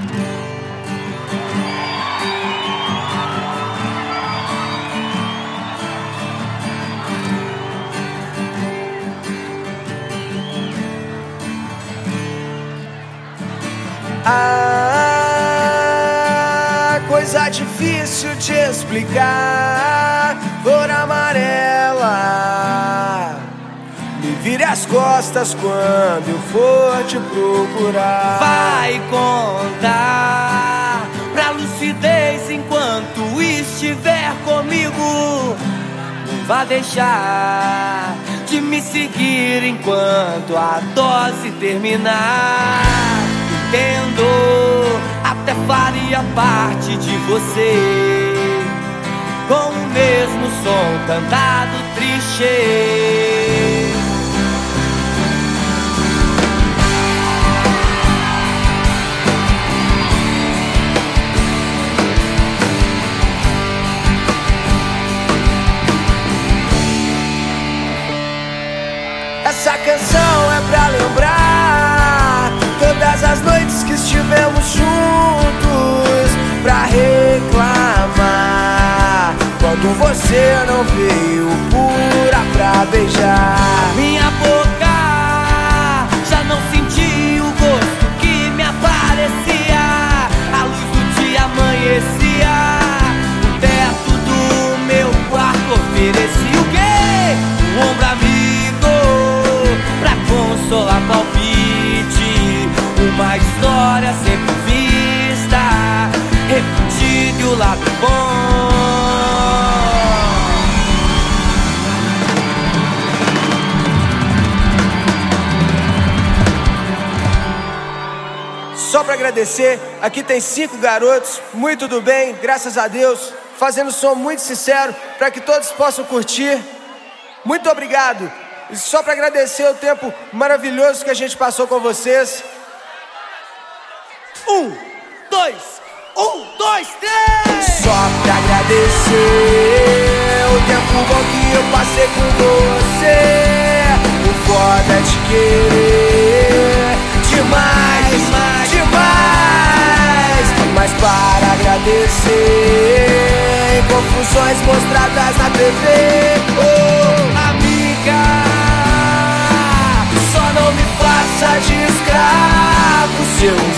Coisa difícil de explicar, cor amarela. Me vire as costas quando eu for te procurar. Vai contar pra lucidez enquanto estiver comigo. Não vá deixar de me seguir enquanto a dose terminar. Entendo, até faria parte de você, com o mesmo som cantado triste. Essa canção é pra lembrar todas as noites que estivemos juntos, pra reclamar quando você não veio pura pra beijar. Minha boca já não sentia o gosto que me aparecia. A luz do dia amanhecia, o teto do meu quarto oferecia o quê? Um ombro amigo pra consolar palpite, uma história sempre vista, repetida e o lado bom. Só pra agradecer, aqui tem 5 garotos, muito do bem, graças a Deus, fazendo som muito sincero pra que todos possam curtir. Muito obrigado. E só pra agradecer o tempo maravilhoso que a gente passou com vocês. 1, 2, 1, 2, 3. Só pra agradecer o tempo bom que eu passei com você. O foda é te querer demais, demais, demais. Mas para agradecer confusões mostradas na TV. Oh, amiga, só não me faça de escravo seu.